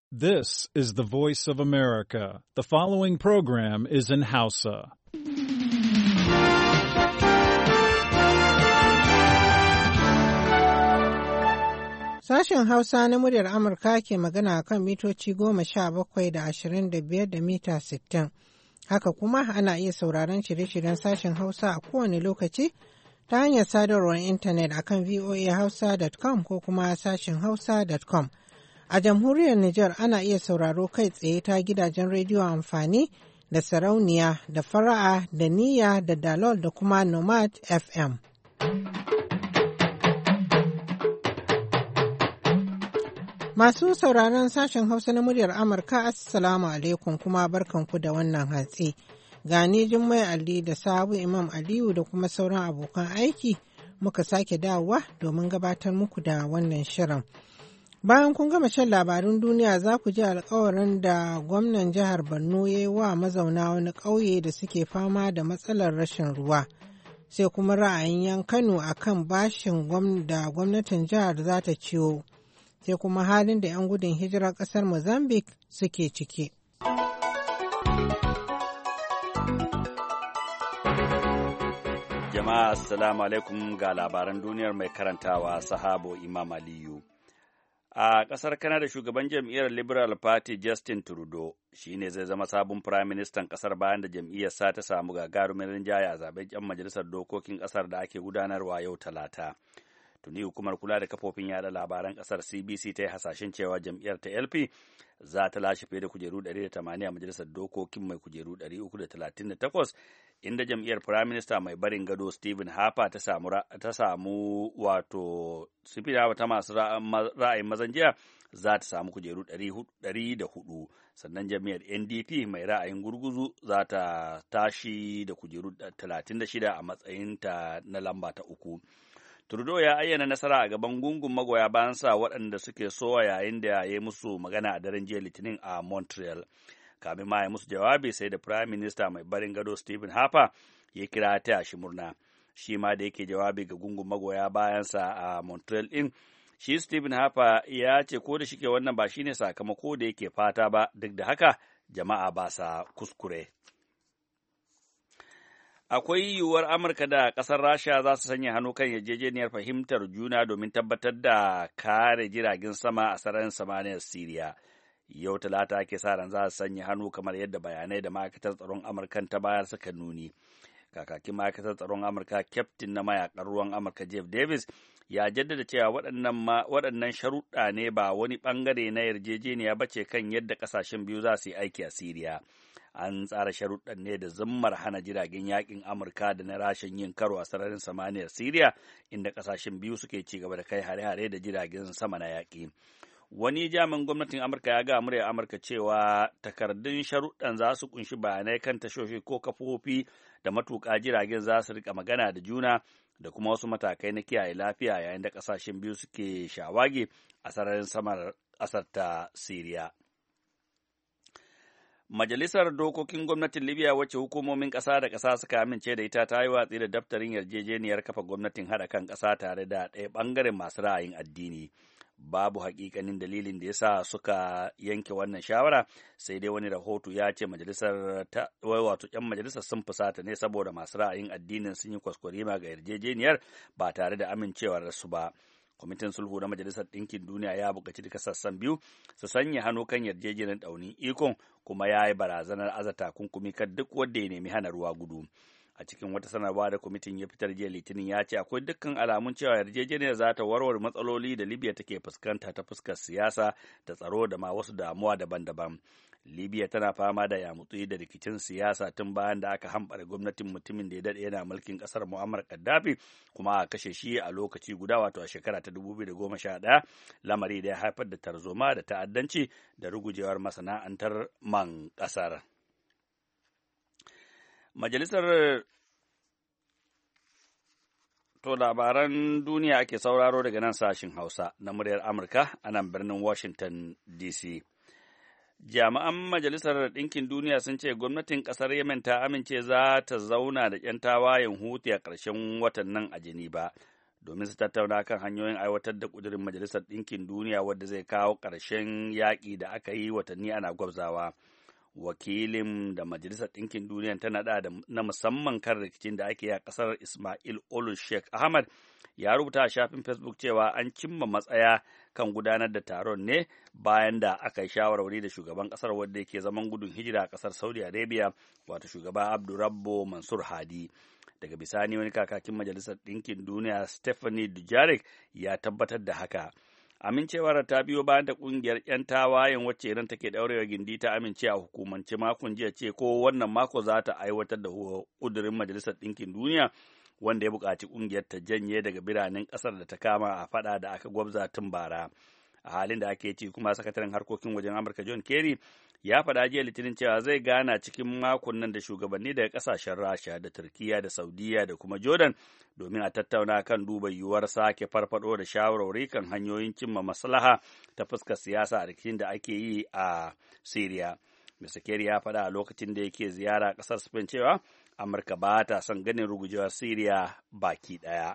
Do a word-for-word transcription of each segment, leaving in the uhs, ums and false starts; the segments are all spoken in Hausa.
This is the voice of America. The following program is in Hausa. Sashen Hausa na muryar Amurka ke magana kan mitoci goma sha bakwai da ashirin da biyar da mita sittin. Haka kuma ana iya sauraron shirye-shiryen sashen Hausa a kowane lokaci ta hanyar sadarwar intanet akan voa hausa dot com ko kuma sashen hausa dot com. A jamhuriyar Nijar ana iya sauraro kai tsaye ta gidajen rediyo amfani da sarauniya da fara'a da niyya da dalol da kuma nomad F M. Masu sauraron sashen Hausa na muryar Amurka, Assalamu alaikum kuma barkanku da wannan hatsi. Gani Jummai Ali da Sabu Imam Aliyu da kuma sauran abokan aiki muka sake dawowa domin gabatar muku da wannan shirin. Bayan kun gama shan labarun duniya za ku ji alkawarin da gwamnan jihar Borno ya yi wa mazauna wani ƙauye da suke fama da matsalar rashin ruwa. Sai kuma ra'ayin yan Kano a kan bashin da gwamnatin jihar za ta ciwo. Sai kuma halin da 'yan gudun hijirar ƙasar Mozambique suke ciki. Jama'a assalamu alaikum ga labaran duniyar mai karantawa Sahabo Imam Aliyu. A ƙasar Canada shugaban jam'iyyar Liberal Party Justin Trudeau shi ne zai zama sabon firaministan ƙasar bayan da jam'iyyarsa ta samu gagarumin rinjaye a zaben 'yan majalisar dokokin ƙasar da ake gudanarwa yau Talata. Tuni hukumar kula da kafofin yada labaran ƙasar C B C ta yi hasashen cewa jam'iyyar ta L P za ta lashe fiye da kujeru ɗari da tamanin a majalisar dokokin mai kujeru ɗari uku da talatin da takwas, inda jam'iyyar firaminista mai barin gado Stephen Harper ta samu ta samu wato sifira ta masu ra'ayin mazan jiya za ta samu kujeru ɗari da hudu, sannan jam'iyyar N D P mai ra'ayin gurguzu za ta tashi da kujeru talatin da shida a matsayinta na lamba ta uku. Trudeau ya ayyana nasara a gaban gungun magoya bayansa waɗanda suke sowa yayin da ya yi musu magana a daren jiya Litinin a Montreal. Kamin ma ya musu jawabi sai da Prime Minister mai barin gado Stephen Harper ya kira ta shi murna. Shi ma da yake jawabi ga gungun magoya bayansa a Montreal ɗin, shi Stephen Harper ya ce ko da shike wannan ba shine sakamako da yake fata ba, duk da haka jama'a ba sa kuskure. Akwai yiwuwar Amurka da ƙasar Rasha za su sanya hannu kan yarjejeniyar fahimtar juna domin tabbatar da kare jiragen sama a sararin samaniyar Siriya. Yau Talata ake sa ran za su sanya hannu kamar yadda bayanai da ma'aikatar tsaron Amurkan ta bayar suka nuni. Kakakin ma'aikatar tsaron Amurka, Kyaftin na mayakan ruwan Amurka Jeff Davis, ya jaddada cewa waɗannan sharuɗa ne ba wani ɓangare na yarjejeniya ba ce kan yadda ƙasashen biyu za su yi aiki a Siriya. An tsara sharuɗan ne da zummar hana jiragen yakin Amurka da na Rashin yin karo a sararin samaniyar Siriya, inda ƙasashen biyu suke ci gaba da kai hare-hare da jiragen sama na yaƙi. Wani jami'in gwamnatin Amurka ya ga muryar Amurka cewa takardun sharuɗan za su kunshi bayanai kan tashoshi ko kafofi da matuƙa jiragen za su rika magana da juna da kuma wasu matakai na kiyaye lafiya yayin da ƙasashen biyu suke shawage a sararin samar ƙasar ta Siriya. Majalisar Dokokin Gwamnatin Libya wacce hukumomin ƙasa da ƙasa suka amince da ita ta yi watsi da daftarin yarjejeniyar kafa gwamnatin haɗa kan ƙasa tare da ɗaya ɓangaren masu ra'ayin addini. Babu haƙiƙanin dalilin da ya sa suka yanke wannan shawara, sai dai wani rahoto ya ce majalisar ta wato ƴan majalisar sun fusata ne saboda masu ra'ayin addinin sun yi kwaskwarima ga yarjejeniyar ba tare da amincewar su ba. Kwamitin sulhu na Majalisar Ɗinkin Duniya ya buƙaci duka sassan biyu su sanya hannu kan yarjejeniyar ɗaunin ikon, kuma ya yi barazanar aza takunkumi kan duk wanda ya nemi hana ruwa gudu. A cikin wata sanarwa da kwamitin ya fitar jiya Litinin ya ce akwai dukkan alamun cewa yarjejeniyar za ta warware matsaloli da Libya take fuskanta ta fuskar siyasa da tsaro da ma wasu damuwa daban-daban. Libya tana fama da yamutsi da rikicin siyasa tun bayan da aka hambara gwamnatin mutumin da ya daɗe yana mulkin ƙasar Muammar Gaddafi, kuma a kashe shi a lokaci guda wato a shekara ta dubu biyu da goma sha ɗaya, lamari da ya haifar da tarzoma da ta'addanci da rugujewar masana'antar man ƙasar. Majalisar To labaran duniya ake sauraro daga nan sashin Hausa na muryar Amurka a nan birnin Washington D C. Jami'an Majalisar Ɗinkin Duniya sun ce gwamnatin ƙasar Yemen ta amince za ta zauna da ‘yan tawayen Houthi a ƙarshen watan nan a Geneva domin su tattauna kan hanyoyin aiwatar da ƙudurin Majalisar Ɗinkin Duniya wadda zai kawo ƙarshen yaƙi da aka yi watanni ana gwabzawa. Wakilin da Majalisar Ɗinkin Duniya ta naɗa na musamman kan rikicin da ake yi a ƙasar Ismail Olu Sheikh Ahmad ya rubuta a shafin Facebook cewa an cimma matsaya kan gudanar da taron ne bayan da aka yi shawarwari da shugaban ƙasar wadda yake zaman gudun hijira a ƙasar Saudi Arabia, wato shugaba Abdurrabbo Mansur Hadi. Daga bisani wani kakakin Majalisar Ɗinkin Duniya Stephanie Dujarric ya tabbatar da haka. Amincewar ta biyo bayan da ƙungiyar 'yan tawayen wacce idan take ɗaurewa gindi ta amince a hukumance makon jiya ce ko wannan mako za ta aiwatar da ƙudurin Majalisar Ɗinkin Duniya wanda ya buƙaci ƙungiyar ta janye daga biranen ƙasar da ta kama a faɗa da aka gwabza tun bara. A halin da ake ci kuma sakataren harkokin wajen Amurka John Kerry ya faɗa jiya Litinin cewa zai gana cikin makon nan da shugabanni daga ƙasashen Rasha da Turkiya da Saudiya da kuma Jordan domin a tattauna kan duba yiwuwar sake farfado da shawarwari kan hanyoyin cimma maslaha ta fuskar siyasa a rikicin da ake yi a Syria. Mister Kerry ya faɗa a lokacin da yake ziyara ƙasar Spain cewa Amurka ba ta son ganin rugujewar Syria baki ɗaya.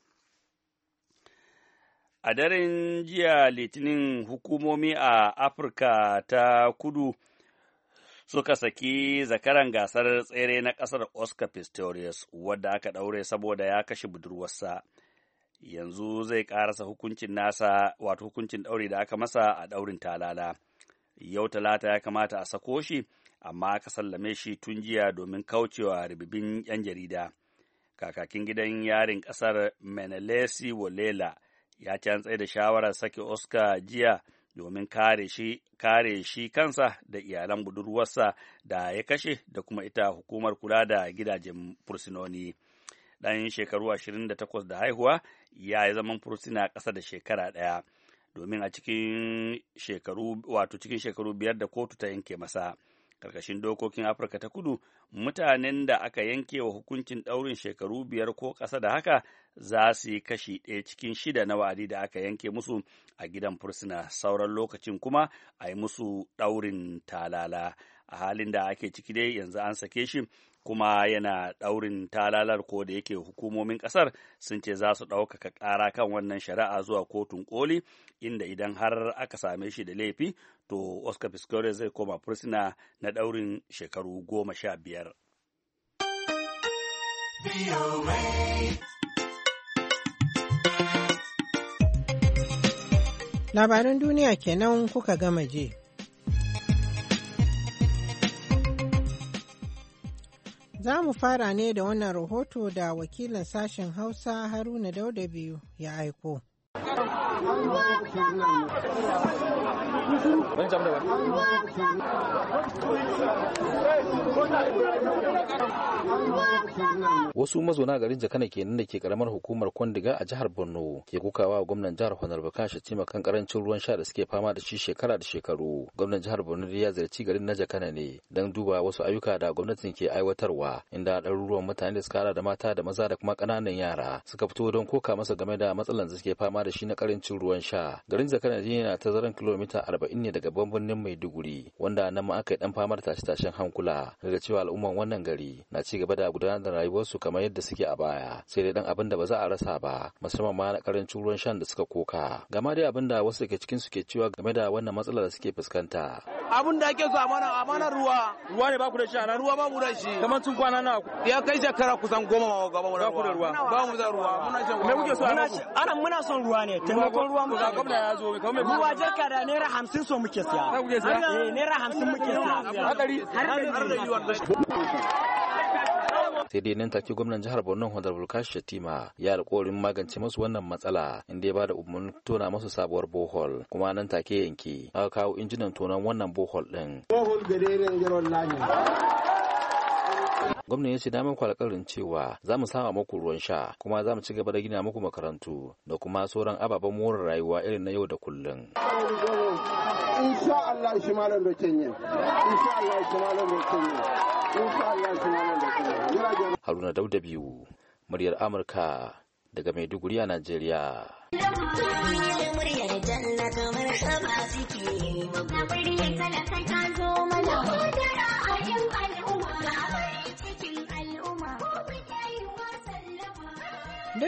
A daren jiya Litinin hukumomi a Afirka ta kudu suka saki zakaran gasar tsere na ƙasar Oscar Pistorius wadda aka ɗaure saboda ya kashe budurwarsa. Yanzu zai ƙarasa hukuncin nasa wato hukuncin ɗaure da aka masa a ɗaurin talala. Yau Talata ya kamata a sako shi, amma aka sallame shi tun jiya domin kaucewa ribibin 'yan jarida. Kakakin gidan yarin ƙasar Menelesi Wolela ya ci an tsaye da shawarar sake Oscar jiya domin kare shi kare shi kansa da iyalan budurwarsa da ya kashe da kuma ita hukumar kula da gidajen fursunoni. Ɗan shekaru ashirin da takwas da haihuwa ya yi zaman fursuna ƙasa da shekara ɗaya domin a cikin shekaru wato cikin shekaru biyar da kotu ta yanke masa. Karkashin dokokin Afirka ta kudu, mutanen da aka yanke wa hukuncin ɗaurin shekaru biyar ko ƙasa da haka za su yi kashi ɗaya cikin shida na wa'adi da aka yanke musu a gidan fursuna, sauran lokacin kuma a yi musu ɗaurin talala. A halin da ake ciki dai yanzu an sake shi kuma yana ɗaurin talalar, ko da yake hukumomin ƙasar sun ce za su ɗaukaka ƙara kan wannan shari'a zuwa kotun ƙoli, inda idan har aka same shi da laifi to Oscar Pistorius zai koma fursuna na ɗaurin shekaru goma sha biyar. Labaran duniya kenan kuka gama je. Za mu fara ne da wannan rahoto da wakilin sashen Hausa Haruna Dauda biyu ya aiko. Wasu mazauna garin Jakana kenan da ke karamar hukumar Kwandiga a jihar Borno ke kukawa gwamnan jihar Honorable Kashi Shatima kan karancin ruwan sha da suke fama da shi shekara da shekaru. Gwamnan jihar Borno ya ziyarci garin na Jakana ne don duba wasu ayyuka da gwamnatin ke aiwatarwa, inda ɗaruruwan mutane da suka hada da mata da maza da kuma ƙananan yara suka fito don koka masa game da matsalan da suke fama da shi na karancin ruwan sha. Garin Jakana yana tazaran kilomita arba'in ne daga babban birnin Maiduguri, wanda nan ma aka yi dan famar tashe-tashen hankula daga cewa al'umman wannan gari na ci gaba da gudanar da rayuwarsu kamar yadda suke a baya, sai dai dan abin da ba za a rasa ba, musamman ma na karancin ruwan shan da suka koka. Gama dai abin da wasu daga cikin su ke cewa game da wannan matsalar da suke fuskanta. Abin da ake so a mana a mana ruwa ruwa ne ba ku da shi a nan? ruwa ba mu da shi kamar tun kwana na ya kai shekara kusan goma ma gaba mu da ruwa ba mu da ruwa muna shan me kuke so a muku? Ana muna son ruwa ne, taimakon ruwa mu. Ga gwamna ya zo kamar me Ruwa jarka da naira hamsin so muke siya. Ka kuke siya? Eh naira hamsin muke siya. Hadari har da yiwuwar sai dai nan take gwamnan jihar Borno Honorable Kashi Shatima ya alƙawarin magance musu wannan matsala, inda ya bada umarnin tona musu sabuwar bohol, kuma nan take yanke aka kawo injinan tonon wannan bohol din. Bohol gaderen garon lani. Gwamnan ya ce damar kwalƙarin cewa za mu sama muku ruwan sha, kuma za mu ci gaba da gina muku makarantu da kuma sauran ababen more rayuwa irin na yau da kullum. Insha Allah shi malam da Kenya. Insha Allah shi malam da Kenya. Insha Allah shi malam da Kenya. Haruna Dauda biyu, muryar Amurka daga Maiduguri a Najeriya. Duk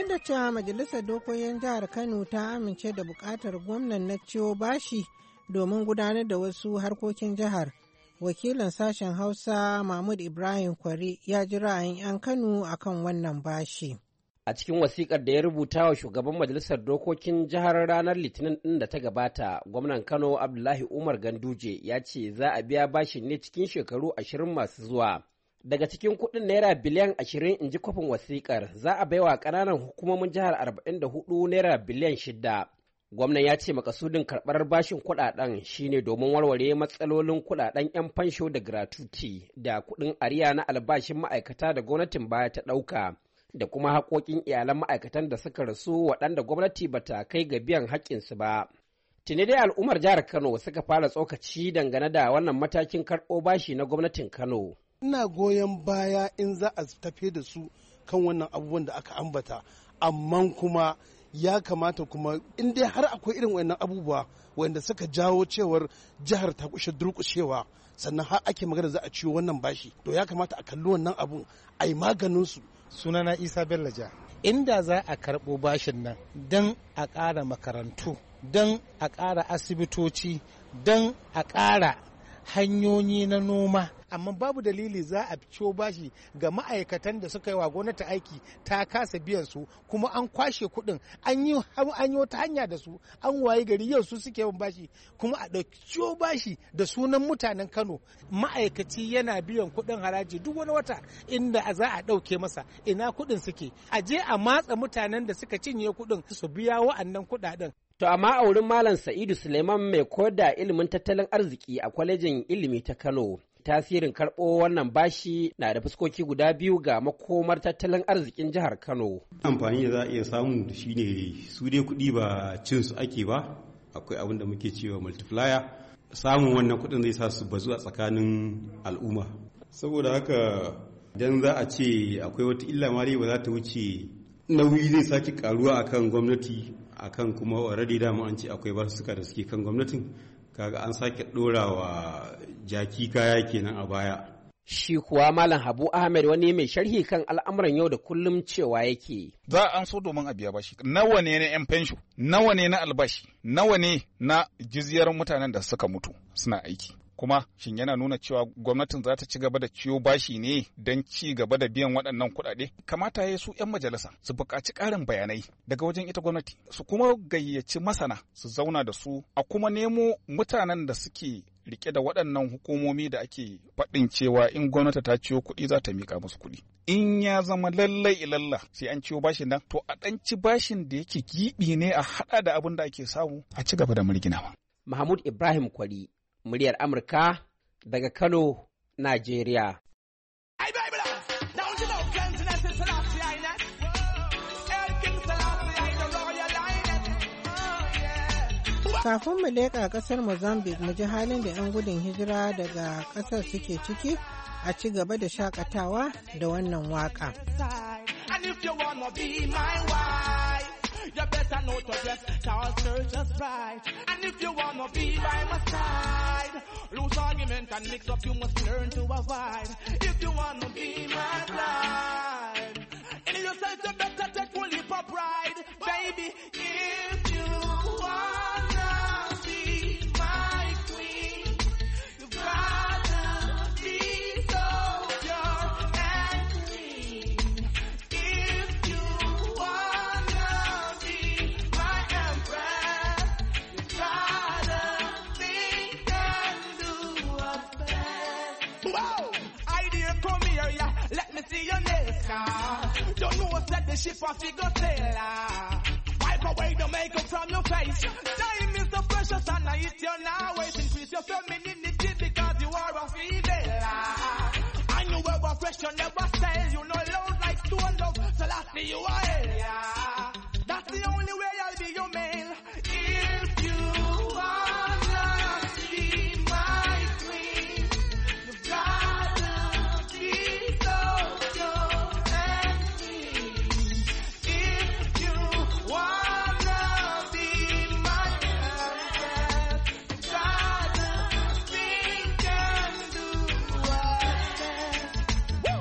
Duk da cewa Majalisar Dokokin Jihar Kano ta amince da buƙatar gwamnan na ciwo bashi domin gudanar da wasu harkokin jihar, wakilin sashen Hausa Mahmud Ibrahim Kwari ya ji ra'ayin 'yan Kano akan wannan bashi. A cikin wasikar da ya rubuta wa shugaban Majalisar Dokokin Jihar ranar Litinin ɗin da ta gabata, gwamnan Kano Abdullahi Umar Ganduje ya ce za a biya bashin ne cikin shekaru ashirin masu zuwa. Daga cikin kuɗin naira biliyan ashirin in ji kwafin wasikar, za a baiwa ƙananan hukumomin jihar arba'in da hudu naira biliyan shida. Gwamnan ya ce makasudin karɓar bashin kuɗaɗen shine domin warware matsalolin kuɗaɗen 'yan fansho da gratuity da kuɗin ariya na albashin ma'aikata da gwamnatin baya ta ɗauka, da kuma haƙoƙin iyalan ma'aikatan da suka rasu waɗanda gwamnati ba ta kai ga biyan haƙƙinsu ba. Tuni dai al'ummar jihar Kano suka fara tsokaci dangane da wannan matakin karɓo bashi na gwamnatin Kano. Ina goyon baya in za a tafi da su kan wannan abubuwan da aka ambata, amma kuma ya kamata kuma in dai har akwai irin wannan abubuwa wanda suka jawo cewar jihar ta kushe durƙushewa, sannan har ake magana za a ciwo wannan bashi, to ya kamata a kalli wannan abun a yi maganin su. Sunana Isa Bello Ja. Inda za a karɓo bashin nan don a ƙara makarantu, don a ƙara asibitoci, don a ƙara hanyoyi na noma, amma babu dalili za a ciwo bashi ga ma'aikatan da suka yi wa gwamnati aiki ta kasa biyan su, kuma an kwashe kuɗin an yi an yi wata hanya da su, an waye gari yau su suke yin bashi, kuma a ɗauki ciwo bashi da sunan mutanen Kano. Ma'aikaci yana biyan kuɗin haraji duk wani wata, inda za a ɗauke masa ina kuɗin suke, a je a matsa mutanen da suka cinye kuɗin su biya wa'annan kuɗaɗen. To amma a wurin Malam Sa'idu Suleiman mai koyar da ilimin tattalin arziki a kwalejin ilimi ta Kano, tasirin karɓo wannan bashi na da fuskoki guda biyu ga makomar tattalin arzikin jihar Kano. Amfani da za a iya samu shi ne su dai kuɗi ba cin su ake ba, akwai abin da muke cewa multiplier. Samun wannan kuɗin zai sa su bazu a tsakanin al'umma. Saboda haka idan za a ce akwai wata illa ma dai ba za ta wuce nauyi zai sake karuwa akan gwamnati, akan kuma already dama an ce akwai basussuka da suke kan gwamnatin, kaga an sake ɗorawa jaki kaya kenan a baya. Shi kuwa Malam Habu Ahmed, wani mai sharhi kan al'amuran yau da kullum, cewa yake. Za an so domin a biya bashi. Nawa ne na 'yan fensho? Nawa ne na albashi? Nawa ne na jizyar mutanen da suka mutu suna aiki? Kuma shin yana nuna cewa gwamnatin za ta ci gaba da ciyo bashi ne don ci gaba da biyan waɗannan kuɗaɗe? Kamata ya su 'yan majalisa su buƙaci ƙarin bayanai daga wajen ita gwamnati, su kuma gayyaci masana su zauna da su, a kuma nemo mutanen da suke rike da waɗannan hukumomi da ake faɗin cewa in gwamnati ta ciyo kuɗi za ta miƙa musu kuɗi. In ya zama lallai ilalla sai an ciyo bashin nan, to a ɗan ci bashin da yake giɓi ne a haɗa da abin da ake samu a ci gaba da murginawa. Mahmud Ibrahim Kwari, muryar Amurka daga Kano, Najeriya. Kafin mu leƙa ƙasar Mozambique mu ji halin da 'yan gudun hijira daga ƙasar suke ciki, a ci gaba da shakatawa da wannan waka. You better know to dress, cause search just right. And if you wanna be by my side, lose argument and mix up, you must learn to avoid. If you wanna be my bride, and you say you better take full leap of pride, baby. If you wanna be my queen, you gotta be so pure and clean. If you wanna be my empress, you gotta think and do what's best. Whoa! Idea, come here, yeah. Let me see your nails now. Don't know what's at the ship or figure sailor. Wipe away the makeup from your face. Time is the precious and I hit you now. Wait, increase your femininity because you are a female. And you ever fresh, you never sell. You know loud like stone love. So lastly you are hell, yeah. That's the only way I'll be your male. If you wanna be my queen, you gotta be so pure and clean. If you wanna be my empress, you gotta think and do what's best. Woo! She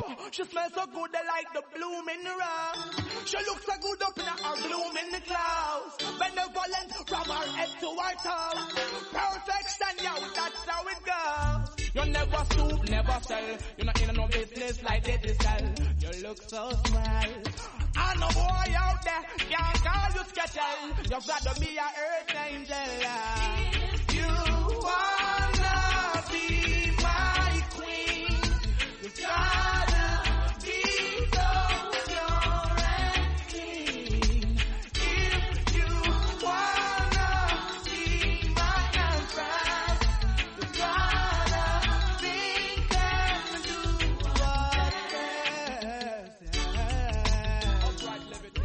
She smells so good, they like the bloom in the rose. She looks so good up in her bloom in the clouds. Benevolent from her head to her toes. Perfection, yo, that's how it goes. You never stoop, never sell. You're not in no business like they sell. You look so swell. I know boy out there can't call you sketchy. You've got to be a earth angel. You wanna be my queen. You gotta be so pure and clean. If you wanna be my empress, you gotta think and do what's best. Upright liberty.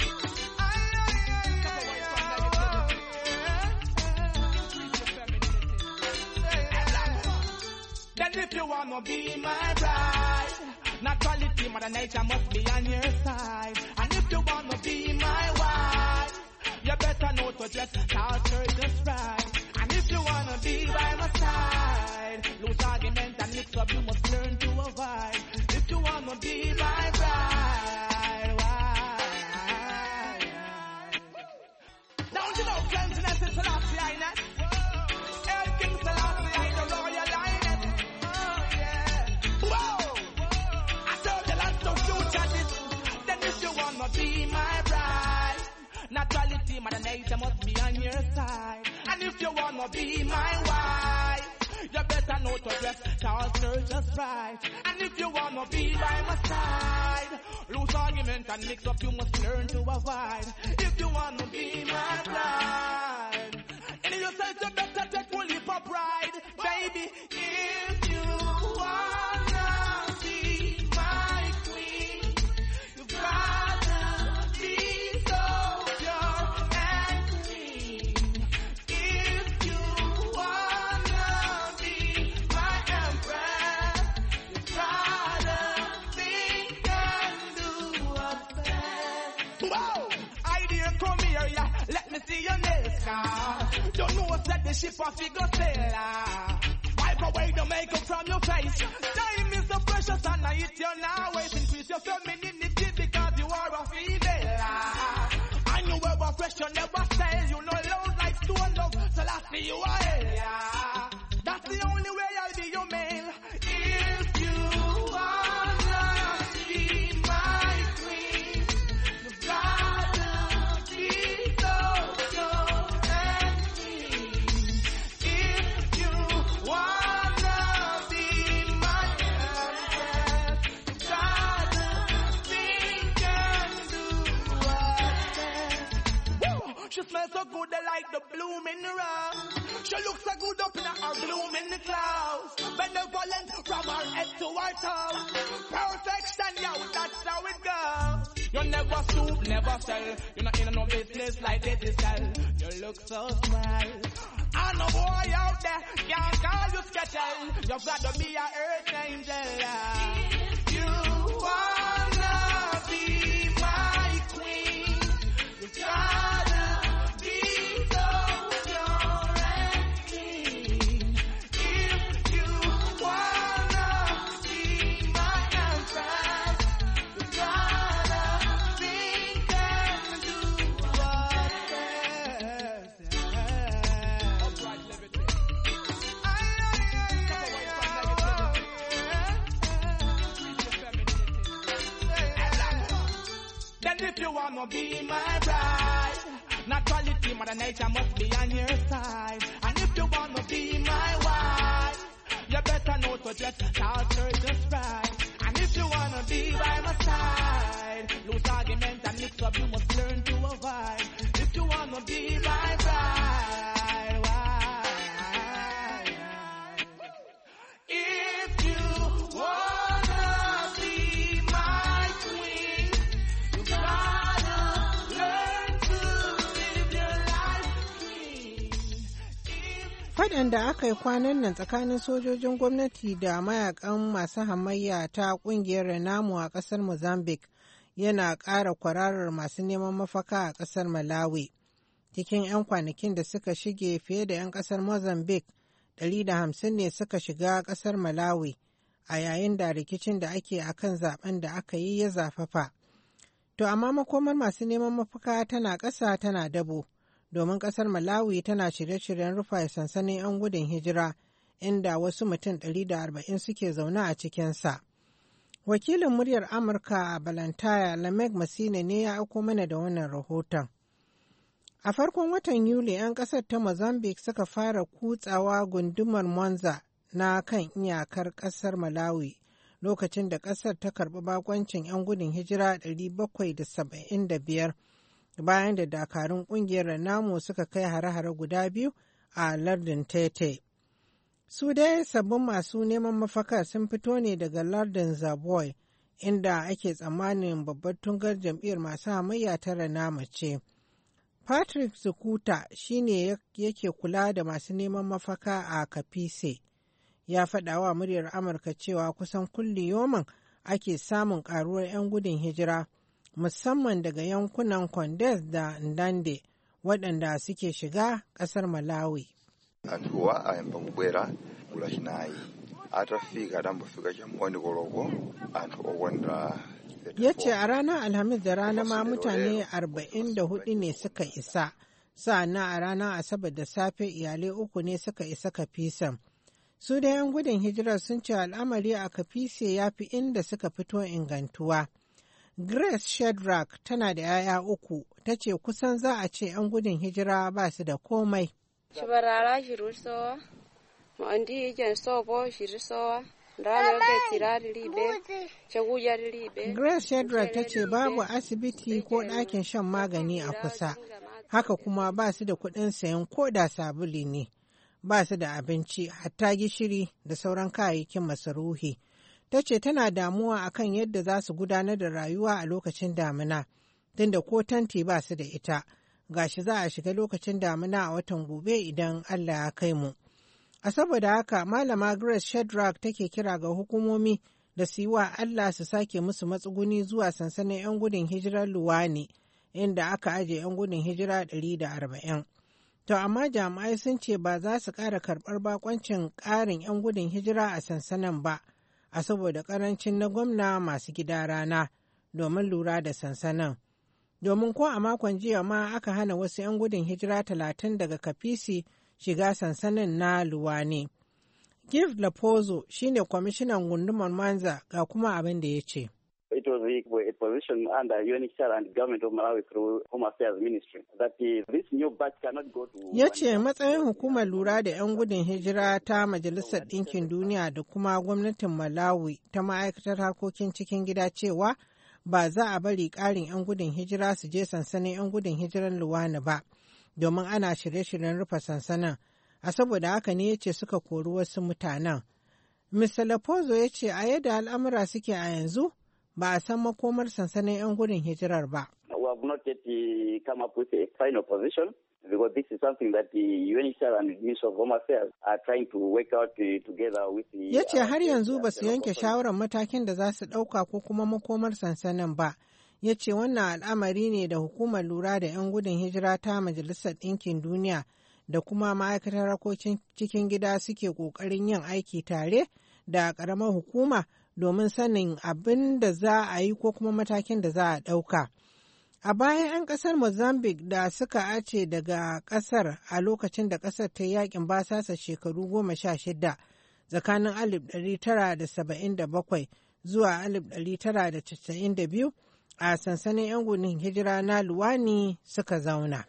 Then if you wanna be my bride, naturality, mother nature must be on your side. And if you wanna be my wife, you better know to dress culture just right. And if you wanna be by my side, lose argument and mix up, you must learn to avoid. If you wanna be my bride, why? Don't you know cleanliness is Selassie, I know? El King Selassie, I the royal highness. Oh yeah. Whoa! I told you lots of future this. Then if you wanna be my bride, naturality, mother nature must be on your side. And if you wanna be my wife, you better know to dress culture just right. And if you wanna be by my side, lose argument and mix up, you must learn to avoid. If you wanna be my bride, and in yourself you better take full heap of pride, baby. If you wanna be my queen, you gotta be so pure and clean. If you wanna be my empress, you gotta think and do what's best. Whoa! Idea, come here, yeah. Let me see your nails, car. Don't know set the ship off, you go sailor. Wipe away the makeup from your face. Time is so precious and I hit you now. Wait, increase your femininity because you are a female. I know ever fresh, you never sell. You know loud like stone love, so last me you are hell, yeah. That's the only way I'll be your male. If you wanna be my queen, you gotta be so pure and clean. If you wanna be my empress, you gotta think and do what's best. Woo! She smells so good, they like the bloom in the rose. She looks so good up in her bloom in the clouds. Benevolent from her head to her toes. Perfection, yo, that's how it goes. You never stoop, never sell. You're not in no business like they sell. You look so swell. I know boy out there can't call you sketchy. You've got to be a earth angel. You wanna be my queen, you gotta be so pure and clean. If you wanna be my empress, you gotta think and do what's best. Upright liberty. Then if you wanna be my bride, naturality, mother nature must be on your side. And if you wanna be my wife, you better know to dress culture just right. And if you wanna be by my side, lose argument and mix up, you must learn to avoid. If you wanna be my bride, why? If you wanna be my queen, you gotta learn to live your life clean. Faɗan da aka yi kwanan nan tsakanin sojojin gwamnati da mayakan masu hamayya ta ƙungiyar Renamo a ƙasar Mozambique yana ƙara kwararar masu neman mafaka a ƙasar Malawi. Cikin 'yan kwanakin da suka shige, fiye da 'yan ƙasar Mozambique ɗari da hamsin ne suka shiga ƙasar Malawi a yayin da rikicin da ake a kan zaben da aka yi ya zafafa. To amma makomar masu neman mafaka tana ƙasa tana dabo, domin ƙasar Malawi tana shirye-shiryen rufe sansanin 'yan gudun hijira inda wasu mutum ɗari da arba'in suke zaune a cikinsa. Wakilin muryar Amurka a Balantaya Lamek Masine ne ya aiko mana da wannan rahoton. A farkon watan Yuli 'yan ƙasar ta Mozambique suka fara kutsawa gundumar Monza na kan iyakar ƙasar Malawi lokacin da ƙasar ta karɓi bakoncin 'yan gudun hijira ɗari bakwai da saba'in da biyar bayan da dakarun ƙungiyar Renamo suka kai hare-hare guda biyu a lardin Tete. Su dai sabbin masu neman mafaka sun fito ne daga lardin Zaboy, inda ake tsammanin babbar tungar jam'iyyar masu hamayya ta Renamo ce. Patrick Zukuta shine yake kula da masu neman mafaka a Kapise. Ya faɗa wa muryar Amurka cewa kusan kulli yoman ake samun ƙaruwar 'yan gudun hijira, musamman daga yankunan Kondes da Ndande, waɗanda suke shiga ƙasar Malawi. Anthuwa ayamba kubwera kulachinayi atafika adambofika chamwoni koloko anthu okwenda. Ya ce a ranar Alhamis da rana ma mutane arba'in da hudu ne suka isa, sa'annan a ranar Asabar da safe iyalai uku ne suka isa Kafisan. Su da 'yan gudun hijirar sun ce al'amari a Kafise ya fi inda suka fito ingantuwa. Grace Shadrack tana da 'ya'ya uku, ta ce kusan za a ce 'yan gudun hijira ba su da komai. Grace Shadrack ta ce babu asibiti ko ɗakin shan magani a kusa, haka kuma ba su da kuɗin sayan ko da sabuli ne, ba su da abinci, hatta gishiri da sauran kayayyakin masarufi. Ta ce tana damuwa akan yadda za su gudanar da rayuwa a lokacin damina, tunda ko tanti ba su da ita, gashi za a shiga lokacin damina a watan gobe idan Allah ya kai mu. A saboda haka Malama Grace Shadrack take kira ga hukumomi da su yi wa Allah su sake musu matsuguni zuwa sansanin 'yan gudun hijirar Luwani, inda aka aje 'yan gudun hijira ɗari da arba'in. To amma jami'ai sun ce ba za su ƙara karɓar bakoncin ƙarin 'yan gudun hijira a sansanin ba, a saboda ƙarancin na gwamna masu gida rana domin lura da sansanin. Domin ko a makon jiya ma aka hana wasu 'yan gudun hijira talatin daga Kafisi shiga sansanin na Luwane. Gift Lapozo shine kwamishinan gundumar Manza ga kuma abin da ya ce. It was a position under U N H C R and government of Malawi through Home Affairs Ministry that this new batch cannot go to. Ya ce matsayin hukumar lura da 'yan gudun hijira ta Majalisar Ɗinkin Duniya da kuma gwamnatin Malawi ta ma'aikatar harkokin cikin gida cewa ba za a bari ƙarin 'yan gudun hijira su je sansanin 'yan gudun hijiran Luwani ba, domin ana shirye-shiryen rufe sansanin. A saboda haka ne ya ce suka kori wasu mutanen. Mister Lapozo ya ce a yadda al'amura suke a yanzu, ba a san makomar sansanin 'yan gudun hijirar ba. We have not yet come up with a final position because this is something that the U N H C R and the Ministry of Home Affairs are trying to work out together with the... Ya ce har yanzu ba su yanke shawarar matakin da za su ɗauka ko kuma makomar sansanin ba. Ya ce wannan al'amari ne da hukumar lura da 'yan gudun hijira ta Majalisar Ɗinkin Duniya da kuma ma'aikatar harkokin cikin gida suke ƙoƙarin yin aiki tare da ƙaramar hukuma domin sanin abin da za a yi ko kuma matakin da za a ɗauka. A baya 'yan ƙasar Mozambique da suka ace daga ƙasar a lokacin da ƙasar ta yakin basasa shekaru goma sha shida tsakanin alif ɗari tara da saba'in da bakwai zuwa alif ɗari tara da casa'in da biyu a sansanin 'yan gudun hijira na Luwani suka zauna.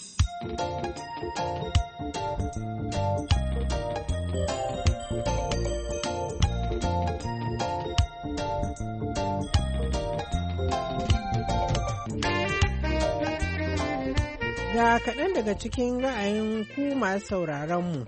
Ga kaɗan daga cikin ra'ayin ku masu sauraronmu.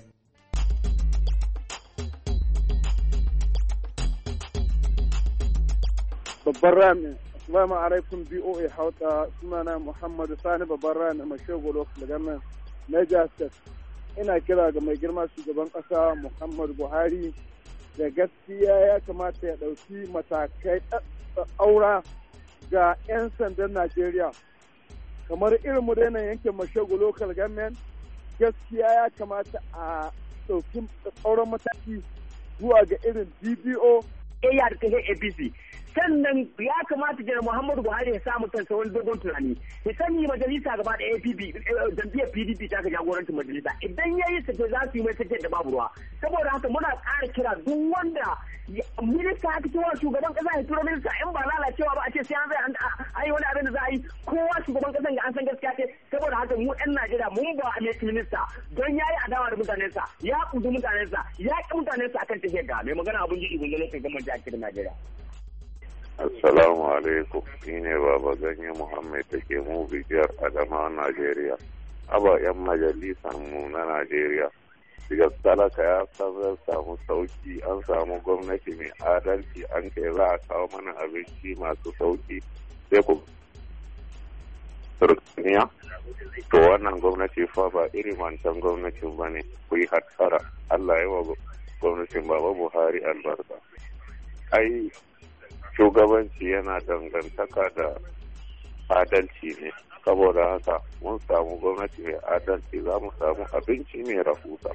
Babban rami, Assalamu alaikum B O A Hausa, sunana Muhammadu Sani babban rami mai shagolo daga nan Niger State. Ina kira ga mai girma shugaban ƙasa Muhammadu Buhari da gaskiya ya kamata ya ɗauki matakai aura ga 'yan sandan Najeriya. Kamar irin mu daina yankin Mashogo local government, gaskiya ya kamata a ɗauki tsauran mataki zuwa ga irin D B O kiyayya da ta A P C. Sannan ya kamata Janar Muhammadu Buhari ya samu kansa wani dogon tunani. Ya sani majalisa gaba da A P P jam'iyyar P D P ta ka jagorancin majalisa. Idan ya yi sake za su yi mai sake da babu ruwa. Saboda haka muna ƙara kira duk wanda minista aka cewa shugaban ƙasa ya tura minista in ba lalacewa ba a ce sai an zai an yi wani abin da za a yi kowa shugaban ƙasan ga an san gaskiya ce. Saboda haka mu ɗan Najeriya mun ba a minista don ya yi adawa da mutanensa ya kudu mutanensa ya ƙi mutanensa akan tafiyar ga mai magana abin ji ibun lokacin gama jihar Kebbi Najeriya. Assalamu alaikum, ni ne Baba Ganye Muhammad da ke mu biyar Adama, Najeriya. Aba 'yan majalisar mu na Najeriya. Shigar talaka ya samu sauki, an samu gwamnati mai adalci, an kai za a kawo mana abinci masu sauki. Sai ku Turkaniya, to wannan gwamnati fa ba irin wancan gwamnatin ba ne, ku yi hatsara. Allah yi wa gwamnatin Baba Buhari albarka. Ai, shugabanci yana dangantaka da adalci ne, saboda haka mun samu gwamnati mai adalci za mu samu abinci mai rahusa.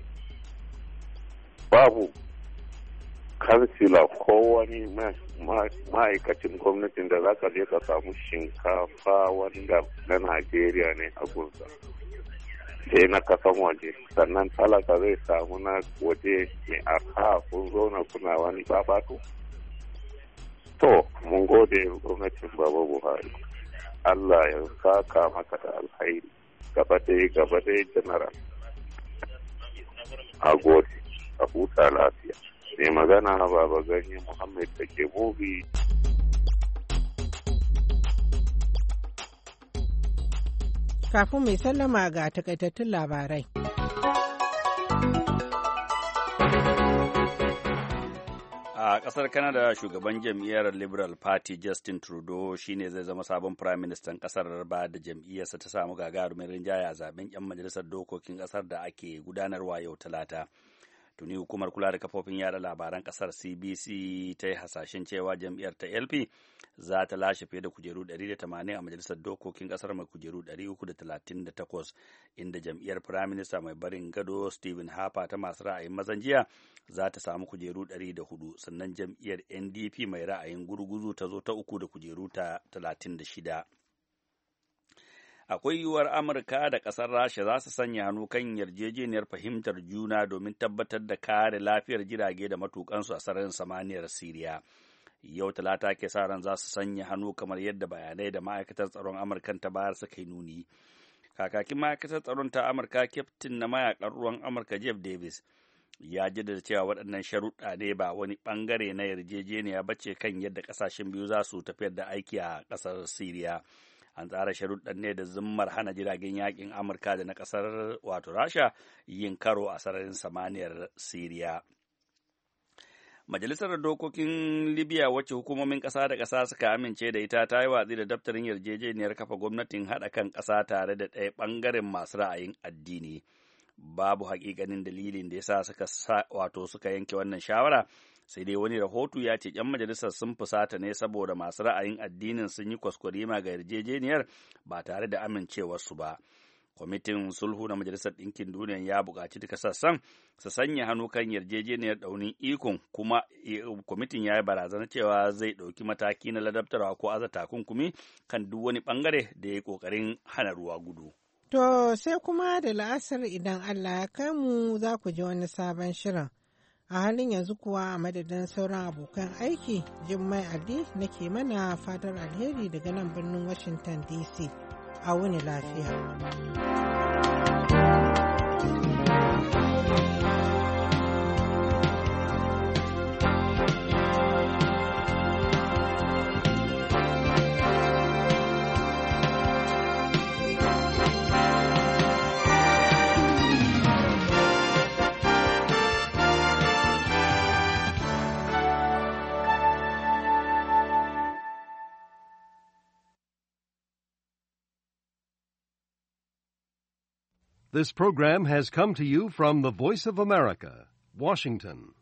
Babu kansila ko wani ma'aikacin gwamnatin da za ka je ka samu shinkafa wanda na Najeriya ne a gunsa. Sai na kasan waje, sannan talaka zai samu na waje mai arha kun zo na kuna wani babatu. To, mun gode gwamnatin Baba Buhari. Allah ya saka maka da alhairi. Gaba dai gaba dai general. A gode, a huta lafiya. Mai magana Baba Ganye Muhammad da ke Mubi. Kafin mai sallama ga takaitattun labarai. A ƙasar Canada shugaban jam'iyyar Liberal Party Justin Trudeau shine zai zama sabon Prime Minister ƙasar ba da jam'iyyarsa ta samu gagarumin rinjaye a zaben 'yan majalisar dokokin ƙasar da ake gudanarwa yau Talata. Tuni hukumar kula da kafofin yada labaran ƙasar C B C ta yi hasashen cewa jam'iyyar ta L P za ta lashe fiye da kujeru ɗari da tamanin a majalisar dokokin ƙasar mai kujeru ɗari uku da talatin da takwas, inda jam'iyyar Prime Minister mai barin gado Stephen Harper ta masu ra'ayin mazan jiya za ta samu kujeru ɗari da hudu, sannan jam'iyyar N D P mai ra'ayin gurguzu ta zo ta uku da kujeru ta talatin da shida. Akwai yiwuwar Amurka da ƙasar Rasha za su sanya hannu kan yarjejeniyar fahimtar juna domin tabbatar da kare lafiyar jirage da matukansu a sararin samaniyar Siriya. Yau Talata ke sa ran za su sanya hannu kamar yadda bayanai da ma'aikatar tsaron Amurkan ta bayar suka yi nuni. Kakakin ma'aikatar tsaron ta Amurka, Kyaftin na mayakan ruwan Amurka Jeff Davis, ya jaddada cewa waɗannan sharuɗa ne ba wani ɓangare na yarjejeniya ba ce kan yadda ƙasashen biyu za su tafiyar da aiki a ƙasar Siriya. An tsara sharuɗan ne da zimmar hana jiragen yakin Amurka da na ƙasar wato Rasha yin karo a sararin samaniyar Siriya. Majalisar Dokokin Libya wacce hukumomin ƙasa da ƙasa suka amince da ita ta yi watsi da daftarin yarjejeniyar kafa gwamnatin haɗa kan ƙasa tare da ɗaya ɓangaren masu ra'ayin addini. Babu haƙiƙanin dalilin da yasa suka wato suka yanke wannan shawara, sai dai wani rahoto ya ce 'yan majalisar sun fusata ne saboda masu ra'ayin addinin sun yi kwaskwarima ga yarjejeniyar ba tare da amincewarsu ba. Kwamitin sulhu na Majalisar Ɗinkin Duniya ya buƙaci duka sassan su sanya hannu kan yarjejeniyar ɗaunin ikon, kuma kwamitin ya yi barazana cewa zai ɗauki mataki na ladabtarwa ko aza takunkumi kan duk wani ɓangare da ya yi ƙoƙarin hana ruwa gudu. To sai kuma da la'asar idan Allah ya kai mu za ku ji wani sabon shirin. A halin yanzu kuwa a madadin sauran abokan aiki, Jummai Ali nake mana fatar alheri daga nan birnin Washington D C. A wuni lafiya. This program has come to you from the Voice of America, Washington.